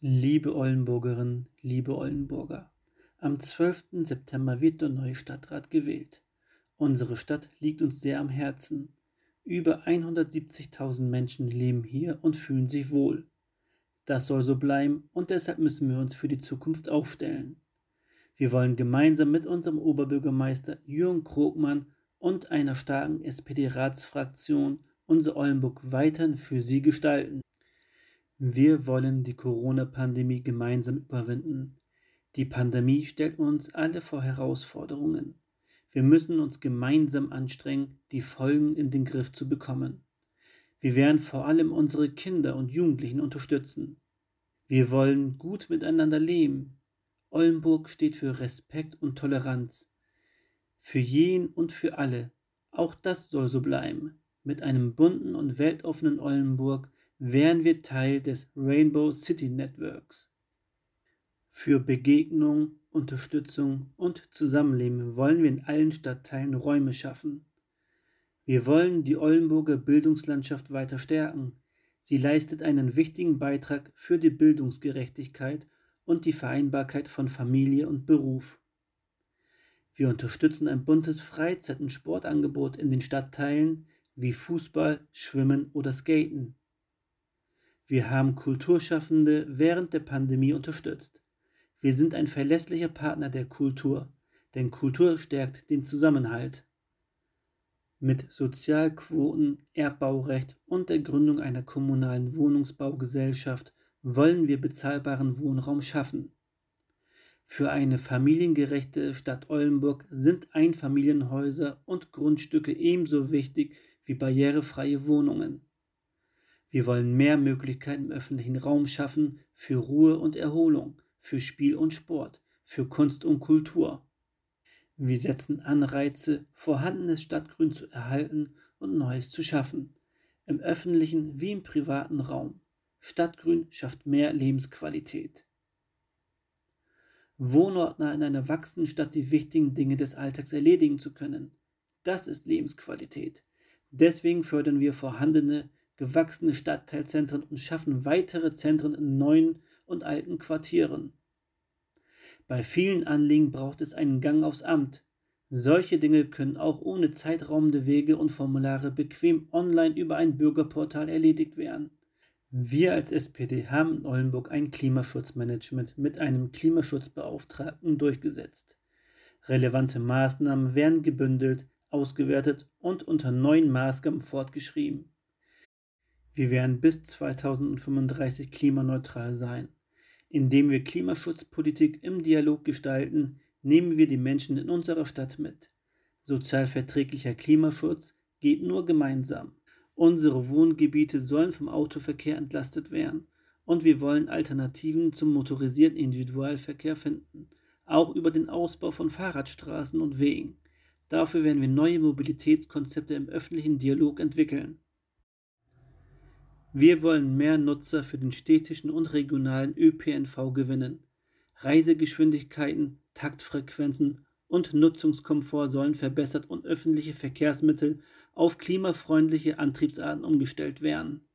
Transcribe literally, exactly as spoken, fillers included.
Liebe Oldenburgerinnen, liebe Oldenburger, am zwölften September wird der neue Stadtrat gewählt. Unsere Stadt liegt uns sehr am Herzen. Über hundertsiebzigtausend Menschen leben hier und fühlen sich wohl. Das soll so bleiben und deshalb müssen wir uns für die Zukunft aufstellen. Wir wollen gemeinsam mit unserem Oberbürgermeister Jürgen Krogmann und einer starken S P D-Ratsfraktion unser Oldenburg weiterhin für Sie gestalten. Wir wollen die Corona-Pandemie gemeinsam überwinden. Die Pandemie stellt uns alle vor Herausforderungen. Wir müssen uns gemeinsam anstrengen, die Folgen in den Griff zu bekommen. Wir werden vor allem unsere Kinder und Jugendlichen unterstützen. Wir wollen gut miteinander leben. Oldenburg steht für Respekt und Toleranz. Für jeden und für alle. Auch das soll so bleiben. Mit einem bunten und weltoffenen Oldenburg wären wir Teil des Rainbow City Networks. Für Begegnung, Unterstützung und Zusammenleben wollen wir in allen Stadtteilen Räume schaffen. Wir wollen die Oldenburger Bildungslandschaft weiter stärken. Sie leistet einen wichtigen Beitrag für die Bildungsgerechtigkeit und die Vereinbarkeit von Familie und Beruf. Wir unterstützen ein buntes Freizeit- und Sportangebot in den Stadtteilen wie Fußball, Schwimmen oder Skaten. Wir haben Kulturschaffende während der Pandemie unterstützt. Wir sind ein verlässlicher Partner der Kultur, denn Kultur stärkt den Zusammenhalt. Mit Sozialquoten, Erbbaurecht und der Gründung einer kommunalen Wohnungsbaugesellschaft wollen wir bezahlbaren Wohnraum schaffen. Für eine familiengerechte Stadt Oldenburg sind Einfamilienhäuser und Grundstücke ebenso wichtig wie barrierefreie Wohnungen. Wir wollen mehr Möglichkeiten im öffentlichen Raum schaffen für Ruhe und Erholung, für Spiel und Sport, für Kunst und Kultur. Wir setzen Anreize, vorhandenes Stadtgrün zu erhalten und Neues zu schaffen, im öffentlichen wie im privaten Raum. Stadtgrün schafft mehr Lebensqualität. Wohnordner in einer wachsenden Stadt die wichtigen Dinge des Alltags erledigen zu können. Das ist Lebensqualität. Deswegen fördern wir vorhandene, gewachsene Stadtteilzentren und schaffen weitere Zentren in neuen und alten Quartieren. Bei vielen Anliegen braucht es einen Gang aufs Amt. Solche Dinge können auch ohne zeitraubende Wege und Formulare bequem online über ein Bürgerportal erledigt werden. Wir als S P D haben in Oldenburg ein Klimaschutzmanagement mit einem Klimaschutzbeauftragten durchgesetzt. Relevante Maßnahmen werden gebündelt, ausgewertet und unter neuen Maßgaben fortgeschrieben. Wir werden bis zweitausendfünfunddreißig klimaneutral sein. Indem wir Klimaschutzpolitik im Dialog gestalten, nehmen wir die Menschen in unserer Stadt mit. Sozial verträglicher Klimaschutz geht nur gemeinsam. Unsere Wohngebiete sollen vom Autoverkehr entlastet werden und wir wollen Alternativen zum motorisierten Individualverkehr finden, auch über den Ausbau von Fahrradstraßen und Wegen. Dafür werden wir neue Mobilitätskonzepte im öffentlichen Dialog entwickeln. Wir wollen mehr Nutzer für den städtischen und regionalen Ö P N V gewinnen. Reisegeschwindigkeiten, Taktfrequenzen und Nutzungskomfort sollen verbessert und öffentliche Verkehrsmittel auf klimafreundliche Antriebsarten umgestellt werden.